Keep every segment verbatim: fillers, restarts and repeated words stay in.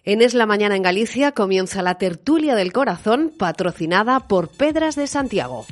En Es la Mañana en Galicia comienza la tertulia del corazón, patrocinada por Pedras de Santiago.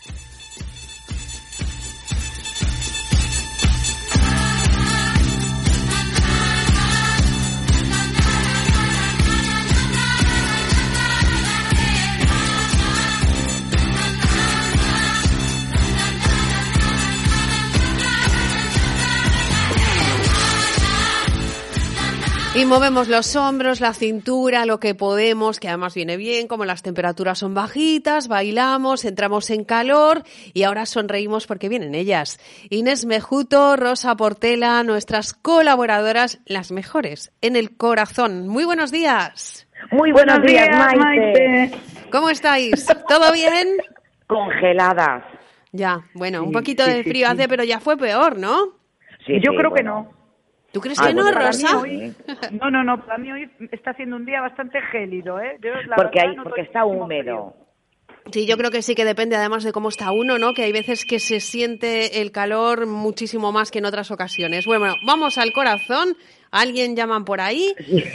Y movemos los hombros, la cintura, lo que podemos, que además viene bien, como las temperaturas son bajitas, bailamos, entramos en calor y ahora sonreímos porque vienen ellas. Inés Mejuto, Rosa Portela, nuestras colaboradoras, las mejores en el corazón. Muy buenos días. Muy buenos, buenos días, días Maite. Maite. ¿Cómo estáis? ¿Todo bien? Congeladas. Ya, bueno, sí, un poquito sí, de frío sí, hace, sí. pero ya fue peor, ¿no? Sí, Yo sí, creo bueno. que no. ¿Tú crees ah, que no, bueno, Rosa? Hoy, no, no, no, para mí hoy está siendo un día bastante gélido, ¿eh? Yo, la porque verdad, hay, no porque está húmedo. Frío. Sí, yo creo que sí, que depende además de cómo está uno, ¿no? Que hay veces que se siente el calor muchísimo más que en otras ocasiones. Bueno, vamos al corazón. Alguien llaman por ahí,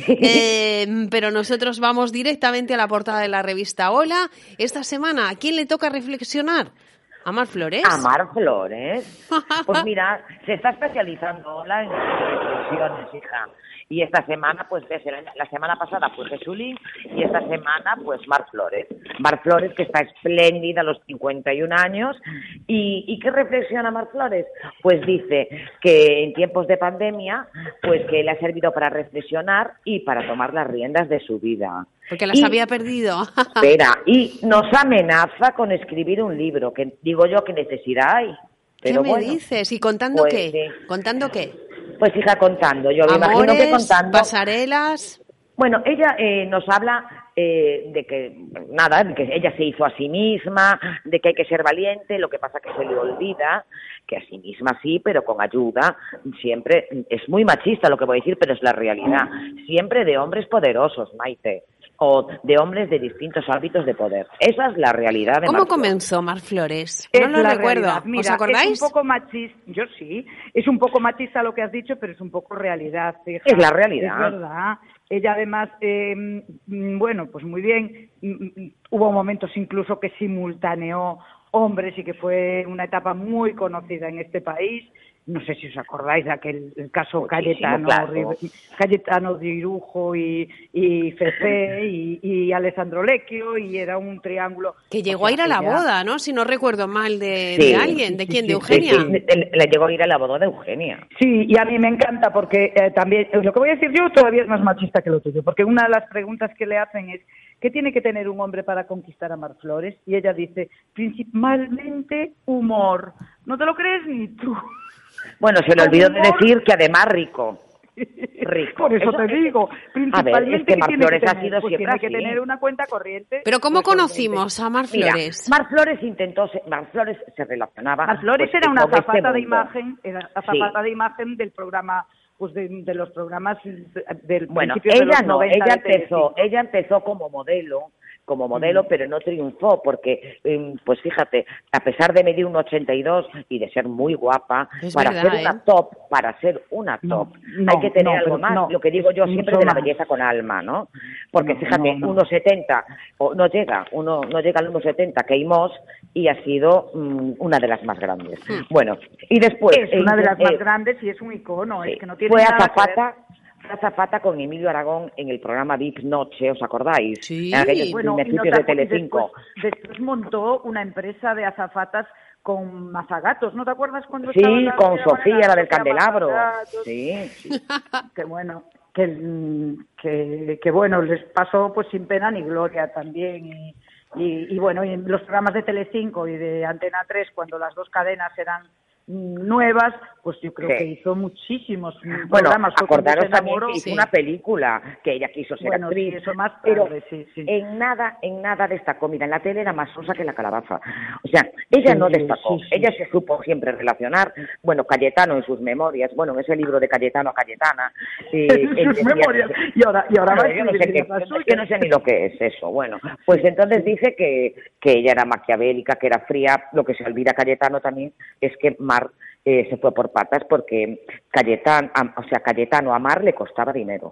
eh, pero nosotros vamos directamente a la portada de la revista Hola. Esta semana, ¿a quién le toca reflexionar? ¿A Mar Flores? ¿A Mar Flores? Pues mira, se está especializando Hola en reflexiones, hija. Y esta semana, pues la semana pasada fue Jesulín y esta semana, pues Mar Flores. Mar Flores, que está espléndida a los cincuenta y un años. ¿Y, y qué reflexiona Mar Flores? Pues dice que en tiempos de pandemia, pues que le ha servido para reflexionar y para tomar las riendas de su vida. Porque las y, había perdido. Espera, y nos amenaza con escribir un libro, que digo yo, ¿qué necesidad hay? Pero ¿Qué me bueno, dices? ¿Y contando pues, qué? Sí. ¿Contando qué? Pues hija, contando. Yo me Amores, imagino que contando... pasarelas... Bueno, ella eh, nos habla eh, de que, nada, de que ella se hizo a sí misma, de que hay que ser valiente, lo que pasa que se le olvida que a sí misma sí, pero con ayuda, siempre, es muy machista lo que voy a decir, pero es la realidad, siempre de hombres poderosos, Maite, o de hombres de distintos ámbitos de poder. Esa es la realidad de ¿Cómo Mar comenzó Mar Flores? Es No lo la recuerdo. realidad. Mira, ¿Os acordáis? Es un poco machista, yo sí, es un poco machista lo que has dicho, pero es un poco realidad, hija. Es la realidad. Es verdad. Ella además, eh, bueno, pues muy bien, hubo momentos incluso que simultaneó hombres y que fue una etapa muy conocida en este país. No sé si os acordáis de aquel el caso Muchísimo, Cayetano, claro. Cayetano Dirujo y, y Fefe y, y Alessandro Lecchio, y era un triángulo. Que llegó o sea, a ir a la ella... boda, ¿no? Si no recuerdo mal, de, sí, de alguien. ¿De sí, quién? sí, ¿De Eugenia? Sí, sí, le llegó a ir a la boda de Eugenia. Sí, y a mí me encanta porque eh, también, lo que voy a decir yo todavía es más machista que lo tuyo, porque una de las preguntas que le hacen es, ¿qué tiene que tener un hombre para conquistar a Mar Flores? Y ella dice, principalmente humor. ¿No te lo crees ni tú? Bueno, se le olvidó de decir que además rico. Rico. Por eso, eso te digo, principalmente a ver, es que Mar Flores que ha tener, sido pues siempre tiene que así. tener una cuenta corriente. Pero ¿cómo pues, conocimos a Mar Flores? Mira, Mar Flores intentó, Mar Flores se relacionaba. Mar Flores pues, era una con azafata este de mundo. imagen, era azafata sí. de imagen del programa, pues de, de los programas del bueno, principio de ella los no, noventa ella de empezó, Telecinco. ella empezó como modelo. como modelo, mm. pero no triunfó porque, pues fíjate, a pesar de medir un ochenta y dos y de ser muy guapa, es para verdad, ser una ¿eh? top, para ser una top, no, hay que tener no, algo más, no, lo que digo yo siempre de la más. belleza con alma, ¿no? Porque no, fíjate, no, no. uno setenta, o no llega, uno no llega al uno setenta Kate Moss y ha sido um, una de las más grandes. Mm. Bueno, y después... Es una eh, de las eh, más grandes y es un icono, sí, es que no tiene fue nada azafata, que ver. azafata con Emilio Aragón en el programa V I P Noche, ¿os acordáis? Sí. En aquellos Bueno, principios y no de Telecinco. Después, después montó una empresa de azafatas con mazagatos, ¿no te acuerdas cuando sí, estaba la con Sofía, la del Sofía candelabro. Mazagatos? Sí, sí. Que bueno, que, que, que bueno, les pasó pues sin pena ni gloria también. Y, y, y bueno, y en los programas de Telecinco y de Antena tres, cuando las dos cadenas eran nuevas, pues yo creo sí. que hizo muchísimos bueno, programas. acordaros también que hizo sí. una película que ella quiso ser bueno, actriz, sí, eso más pero tarde, sí, sí. en nada, en nada destacó. Mira, en la tele era más sosa que la calabaza. O sea, ella sí, no destacó, sí, sí. ella se supo siempre relacionar. Bueno, Cayetano en sus memorias, bueno, en ese libro de Cayetano a Cayetana. Eh, en sus memorias. Que, y ahora, y ahora bueno, va a yo no sé qué, es que no sé ni lo que es eso. Bueno, pues entonces dice que, que ella era maquiavélica, que era fría. Lo que se olvida Cayetano también es que Mar eh, se fue por patas porque Cayetano, o sea, Cayetano a Mar le costaba dinero.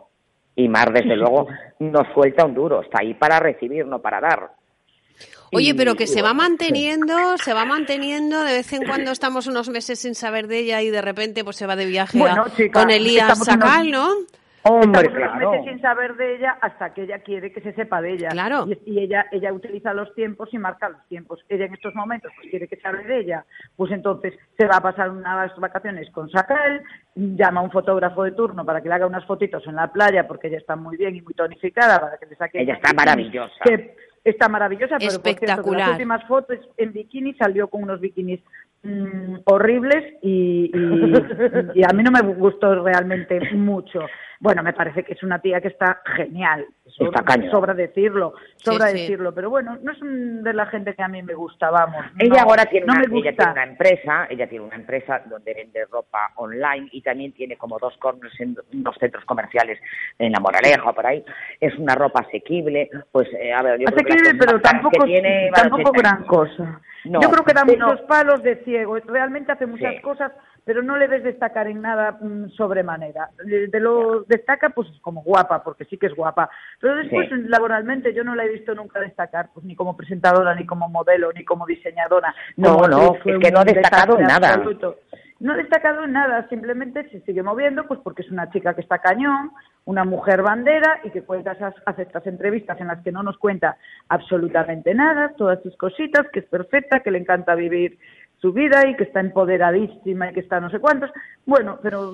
Y Mar, desde luego, no suelta un duro, está ahí para recibir, no para dar. Oye, Y, pero que y se bueno, va manteniendo, sí. se va manteniendo, de vez en cuando estamos unos meses sin saber de ella y de repente pues se va de viaje bueno, a, chica, con Elías Sakal, unos... ¿no? Hombre, Estamos unos claro. meses sin saber de ella hasta que ella quiere que se sepa de ella. Claro. Y, y ella ella utiliza los tiempos y marca los tiempos. Ella en estos momentos pues quiere que se hable de ella, pues entonces se va a pasar unas vacaciones con Sakal, llama a un fotógrafo de turno para que le haga unas fotitos en la playa porque ella está muy bien y muy tonificada para que le saque... Ella está maravillosa. Que está maravillosa, pero por cierto, que las Espectacular. últimas fotos en bikini salió con unos bikinis mmm, horribles y, y, y a mí no me gustó realmente mucho. Bueno, me parece que es una tía que está genial. Sobra, está cañón. sobra decirlo, sobra sí, sí. decirlo, pero bueno, no es un de la gente que a mí me gusta, vamos. Ella no, ahora tiene, no una, me gusta. ella tiene una empresa, ella tiene una empresa donde vende ropa online y también tiene como dos corners en dos centros comerciales en La Moraleja o por ahí. Es una ropa asequible, pues eh, a ver, yo asequible, creo que pero tampoco, tiene tampoco gran cosa. No, yo creo que da pero... muchos palos de ciego, realmente hace muchas sí. cosas, pero no le ves destacar en nada mmm, sobremanera. De, de lo destaca pues como guapa, porque sí que es guapa, pero después sí. laboralmente yo no la he visto nunca destacar, pues ni como presentadora, ni como modelo, ni como diseñadora. No, como no, es que no ha destacado en nada. Absoluto. No ha destacado en nada, simplemente se sigue moviendo, pues porque es una chica que está cañón, una mujer bandera y que cuenta esas, hace estas entrevistas en las que no nos cuenta absolutamente nada, todas sus cositas, que es perfecta, que le encanta vivir su vida y que está empoderadísima y que está no sé cuántos. Bueno, pero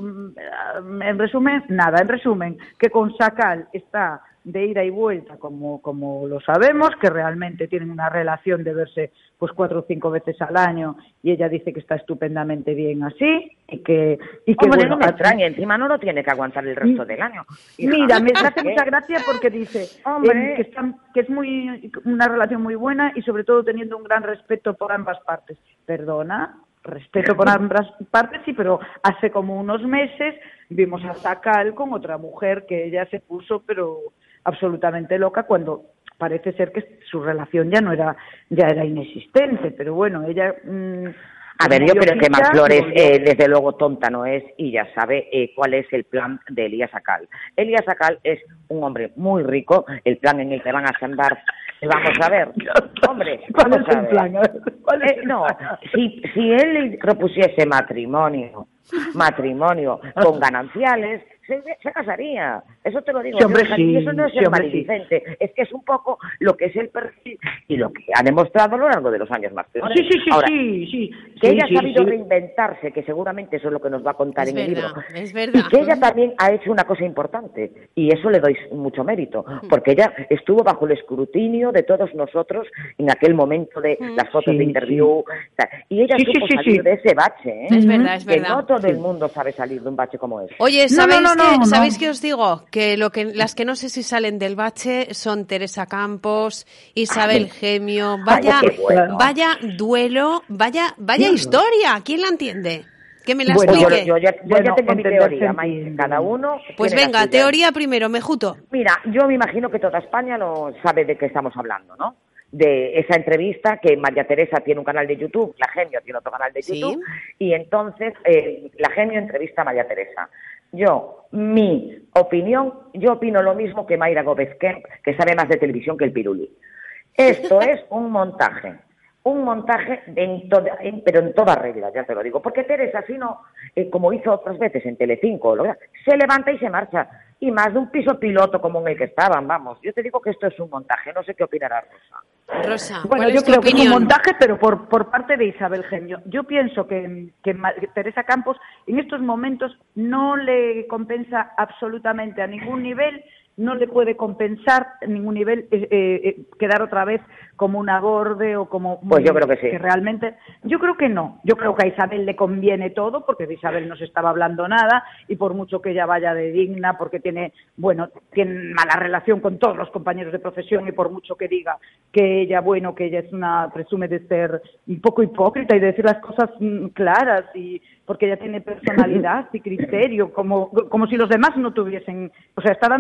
en resumen, nada, en resumen, que con Sakal está de ida y vuelta, como como lo sabemos, que realmente tienen una relación de verse pues cuatro o cinco veces al año y ella dice que está estupendamente bien así y que... Y que Hombre, bueno, no me extraña, encima no lo tiene que aguantar el resto del año. Hija, mira, me hace mucha gracia porque dice Hombre. eh, que, está, que es muy una relación muy buena y sobre todo teniendo un gran respeto por ambas partes. Perdona, respeto por ambas partes, sí, pero hace como unos meses vimos a Sakal con otra mujer que ella se puso, pero absolutamente loca, cuando parece ser que su relación ya no era ya era inexistente, pero bueno, ella... Mmm, A ver, yo creo que Mar Flores, eh, desde luego, tonta no es y ya sabe eh, cuál es el plan de Elías Sakal. Elías Sakal es un hombre muy rico, el plan en el que van a andar, vamos a ver, hombre, ¿cuál vamos es a el ver. plan? ¿Cuál es Eh, el no, plan? si, si él propusiese matrimonio, matrimonio con gananciales, se, se casaría. Eso te lo digo Sí, hombre, yo, sí, y eso no es sí, ser hombre, maledicente, es que es un poco lo que es el perfil y lo que ha demostrado a lo largo de los años más Sí, sí, sí, Ahora, sí, sí. que sí, ella sí, ha sabido sí. reinventarse, que seguramente eso es lo que nos va a contar Es en el verdad, libro. es verdad. Y que ella también ha hecho una cosa importante, y eso le doy mucho mérito, porque ella estuvo bajo el escrutinio de todos nosotros en aquel momento de las fotos Sí, de interview, y ella Sí, sí, supo sí, salir sí. de ese bache, ¿eh? Es verdad, es Que verdad. no todo el mundo sabe salir de un bache como ese. Oye, No, ¿sabéis, no, no, qué, no, ¿sabéis no. qué os digo? Que, lo que las que no sé si salen del bache son Teresa Campos, Isabel Ay. Gemio. Vaya, Ay, qué bueno. vaya duelo, vaya, vaya historia. ¿Quién la entiende? Que me la Bueno, Pues yo, explique. yo ya, yo Bueno, ya tengo mi entenderse teoría, Maite, entiende. cada uno Pues tiene la venga, suya. teoría primero, Mejuto. Mira, yo me imagino que toda España lo sabe de qué estamos hablando, ¿no? De esa entrevista que María Teresa tiene un canal de YouTube, La Genio tiene otro canal de Sí. YouTube, y entonces eh, La Genio entrevista a María Teresa. Yo, mi opinión, yo opino lo mismo que Mayra Gómez Kemp, que sabe más de televisión que el piruli. Esto es un montaje. Un montaje, en toda, en, pero en toda regla, ya te lo digo. Porque Teresa, si no, eh, como hizo otras veces en Telecinco, lo, se levanta y se marcha. Y más de un piso piloto como en el que estaban, vamos. Yo te digo que esto es un montaje, no sé qué opinará Rosa. Rosa, Bueno, ¿cuál yo es tu creo que es un opinión? montaje, pero por, por parte de Isabel Gemio. Yo pienso que, que Ma- que Teresa Campos en estos momentos no le compensa absolutamente a ningún nivel, no le puede compensar a ningún nivel eh, eh, quedar otra vez como una borde o como... Pues yo creo que sí. Que realmente... Yo creo que no. Yo creo que a Isabel le conviene todo, porque de Isabel no se estaba hablando nada, y por mucho que ella vaya de digna, porque tiene, bueno, tiene mala relación con todos los compañeros de profesión, y por mucho que diga que ella, bueno, que ella es una, presume de ser un poco hipócrita y de decir las cosas mm, claras, y porque ella tiene personalidad y criterio, como, como si los demás no tuviesen... O sea, está dando a entender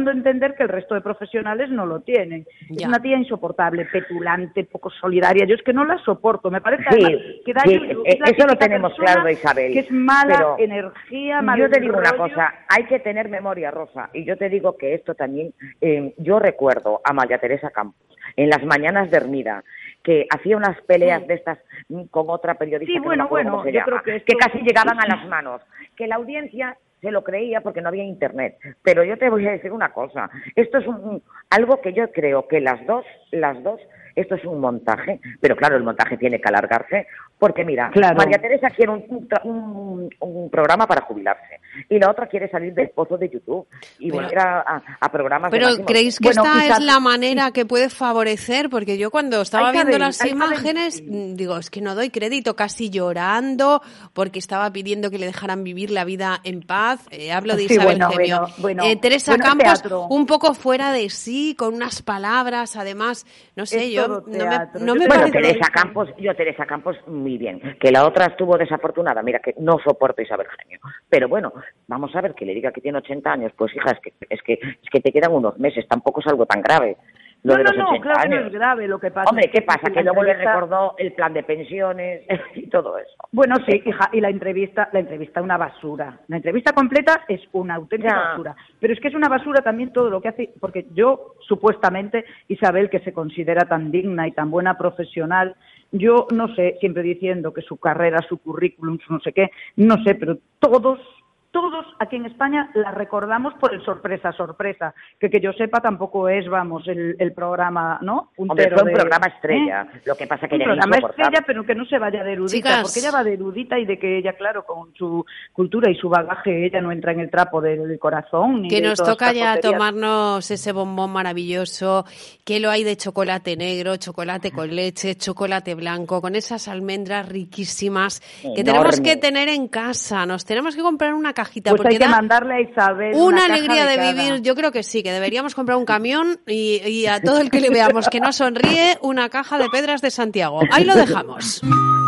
parecer que el resto de profesionales no lo tienen. Ya. Es una tía insoportable, petulante, poco solidaria. Yo es que no la soporto. Me parece Sí, además, que da sí, yuyu. eh, Es la eso lo típica tenemos persona claro, Isabel. que es mala pero energía, mal yo te digo una rollo. cosa, hay que tener memoria, Rosa, y yo te digo que esto también, eh, yo recuerdo a María Teresa Campos, en las mañanas de Hermida, que hacía unas peleas Sí. de estas mm, con otra periodista, Sí, que bueno, no me acuerdo bueno, cómo se yo llama, creo que esto- casi llegaban a las manos, que la audiencia se lo creía porque no había internet. Pero yo te voy a decir una cosa, esto es un, algo que yo creo que las dos, las dos, esto es un montaje, pero claro, el montaje tiene que alargarse, porque mira, Claro. María Teresa quiere un, un, un, un programa para jubilarse, y la otra quiere salir del pozo de YouTube y Pero- volver a, a, a programas Pero de máximo- ¿creéis que Bueno, esta quizás- es la manera que puede favorecer? Porque yo cuando estaba Hay que viendo ver, las hay que ver, imágenes, sí. mm, digo, es que no doy crédito, casi llorando, porque estaba pidiendo que le dejaran vivir la vida en paz. Eh, hablo de Sí, Isabel bueno, Gemio. bueno, bueno. Eh, Teresa Bueno, es Campos, teatro. un poco fuera de sí, con unas palabras, además, no sé, Es yo todo no me, teatro. no Yo me te- Bueno, parece... Teresa Campos, yo Teresa Campos muy bien, que la otra estuvo desafortunada, mira que no soporto a Isabel Gemio, pero bueno, vamos a ver que le diga que tiene ochenta años, pues hija, es que es que es que te quedan unos meses, tampoco es algo tan grave. Lo No, de no, los no, ochenta claro que no años. es grave, lo que pasa Hombre, es ¿qué que pasa? la Que luego le entrevista- recordó el plan de pensiones y todo eso. Bueno, sí, hija, y la entrevista, la entrevista una basura. La entrevista completa es una auténtica Ya. basura. Pero es que es una basura también todo lo que hace, porque yo, supuestamente, Isabel, que se considera tan digna y tan buena profesional, yo no sé, siempre diciendo que su carrera, su currículum, su no sé qué, no sé, pero todos, todos aquí en España la recordamos por el sorpresa, sorpresa, que que yo sepa tampoco es, vamos, el, el programa, ¿no? Hombre, Puntero fue un de- programa estrella, ¿eh? lo que pasa que Un ella es programa insoportable. estrella, pero que no se vaya de erudita, Chicas. porque ella va de erudita y de que ella, claro, con su cultura y su bagaje, ella no entra en el trapo del corazón. Ni Que de nos todas toca estas ya tonterías. tomarnos ese bombón maravilloso, que lo hay de chocolate negro, chocolate con leche, chocolate blanco, con esas almendras riquísimas que Enorme. tenemos que tener en casa. Nos tenemos que comprar una cajita Pues porque hay que da mandarle a Isabel una caja alegría de, cada. vivir. Yo creo que sí, que deberíamos comprar un camión y, y a todo el que le veamos que no sonríe, una caja de Pedras de Santiago. Ahí lo dejamos.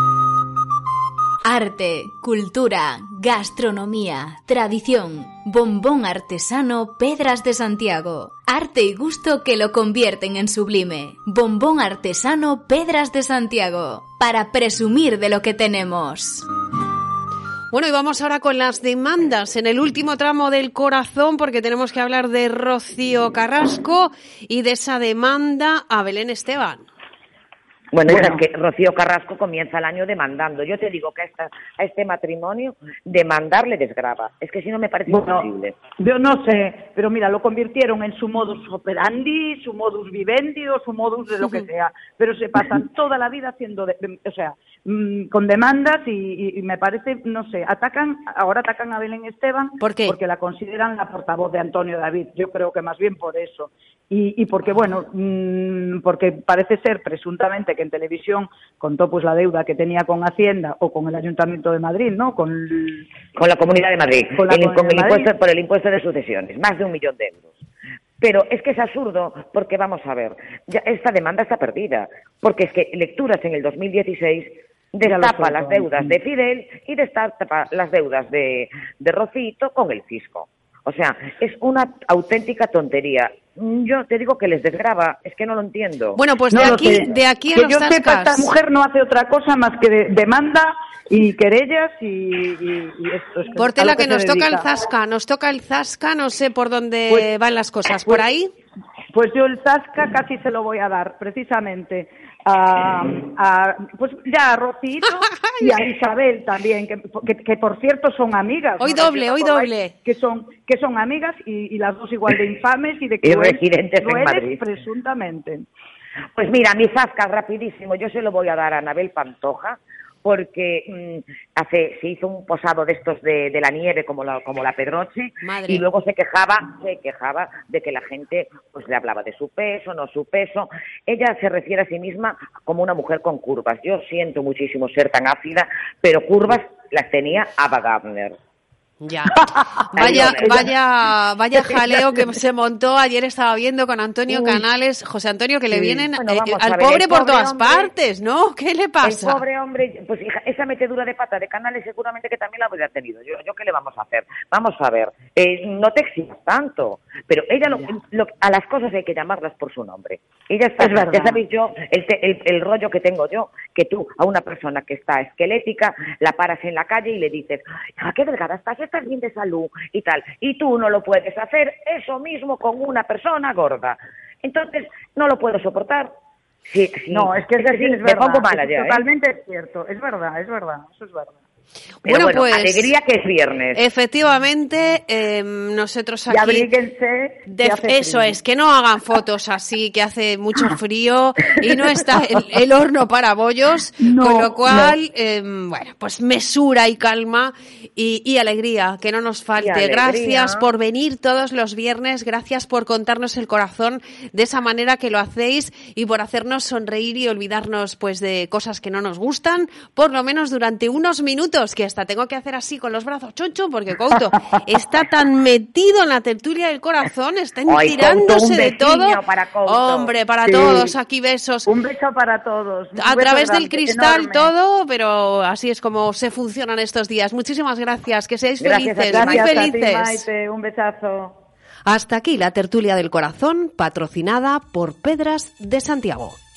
Arte, cultura, gastronomía, tradición, bombón artesano Pedras de Santiago. Arte y gusto que lo convierten en sublime. Bombón artesano Pedras de Santiago. Para presumir de lo que tenemos. Bueno, y vamos ahora con las demandas en el último tramo del corazón, porque tenemos que hablar de Rocío Carrasco y de esa demanda a Belén Esteban. Bueno, Bueno. hija, es que Rocío Carrasco comienza el año demandando. Yo te digo que a, esta, a este matrimonio demandar le desgrava. Es que si no me parece Bueno, imposible. yo no sé, pero mira, lo convirtieron en su modus operandi, su modus vivendi o su modus de lo que sea, pero se pasan toda la vida haciendo, de- de- o sea, mm, con demandas y, y- y me parece, no sé, atacan, ahora atacan a Belén Esteban ¿Por qué? porque la consideran la portavoz de Antonio David, yo creo que más bien por eso. Y, y porque, bueno, mm, porque parece ser presuntamente que en televisión contó pues la deuda que tenía con Hacienda o con el Ayuntamiento de Madrid, ¿no? Con el- Con la Comunidad de Madrid, Con la el- Comunidad con el de Madrid. impuesto, por el impuesto de sucesiones, más de un millón de euros. Pero es que es absurdo, porque vamos a ver, ya esta demanda está perdida, porque es que Lecturas en el dos mil dieciséis Ya lo destapa sé, las Tom. deudas de Fidel y destapa las deudas de, de Rocito con el fisco. O sea, es una auténtica tontería. Yo te digo que les desgrava, es que no lo entiendo. Bueno, pues No de lo aquí, sé. de aquí a que los yo sepa, esta tascas. mujer no hace otra cosa más que de- demanda y querellas y, y- y esto. Es que Portela, a lo que se nos toca el dedica. zasca, nos toca el zasca, no sé por dónde Pues- van las cosas. ¿Por pues- ahí? Pues yo el Zasca casi se lo voy a dar, precisamente, a, a- pues ya a Rocito y a Isabel también, que, que, que por cierto son amigas. Hoy ¿no? doble, ¿Os hoy acordáis? doble. Que son, que son amigas y, y las dos igual de infames y de Y cruel- residentes en crueles, Madrid. presuntamente. Pues mira, mi zasca, rapidísimo, yo se lo voy a dar a Anabel Pantoja, porque mm, hace se hizo un posado de estos de, de la nieve como la como la Pedroche Madre. y luego se quejaba se quejaba de que la gente pues le hablaba de su peso, no su peso. Ella se refiere a sí misma como una mujer con curvas. Yo siento muchísimo ser tan ácida, pero curvas las tenía Ava Gardner. Ya. Vaya, vaya, vaya jaleo que se montó. Ayer estaba viendo con Antonio Uy. Canales, José Antonio, que sí. le vienen bueno, eh, al ver, pobre por pobre todas hombre, partes, ¿no? ¿Qué le pasa? El pobre hombre, pues hija, esa metedura de pata de Canales seguramente que también la habría tenido. Yo, yo ¿qué le vamos a hacer? Vamos a ver, eh, no te exijas tanto, pero ella lo, lo, a las cosas hay que llamarlas por su nombre. Ella está, es verdad. Ya sabéis yo, el, el, el rollo que tengo yo, que tú a una persona que está esquelética, la paras en la calle y le dices, ¡ah, qué delgada estás! Estás bien de salud y tal, y tú no lo puedes hacer eso mismo con una persona gorda. Entonces, no lo puedo soportar. Sí, sí. No, es que es decir, sí, es verdad. Me pongo mala es ya, totalmente ¿eh? cierto, es verdad, es verdad, eso es verdad. Pero bueno, bueno, pues alegría que es viernes. Efectivamente, eh, nosotros aquí... Y abríguense. De, eso frío. Es, que no hagan fotos así, que hace mucho frío y no está el, el horno para bollos, no, con lo cual, no. eh, bueno, pues mesura y calma y, y alegría, que no nos falte. Gracias por venir todos los viernes, gracias por contarnos el corazón de esa manera que lo hacéis y por hacernos sonreír y olvidarnos pues de cosas que no nos gustan, por lo menos durante unos minutos. Que hasta tengo que hacer así con los brazos, Choncho, porque Couto está tan metido en la tertulia del corazón, está Ay, tirándose Couto, de todo. Para Hombre, para sí. todos, aquí besos. Un beso para todos. A través del cristal enorme. Todo, pero así es como se funcionan estos días. Muchísimas gracias, que seáis gracias felices, muy felices. A ti, Maite, un besazo. Hasta aquí la tertulia del corazón, patrocinada por Pedras de Santiago.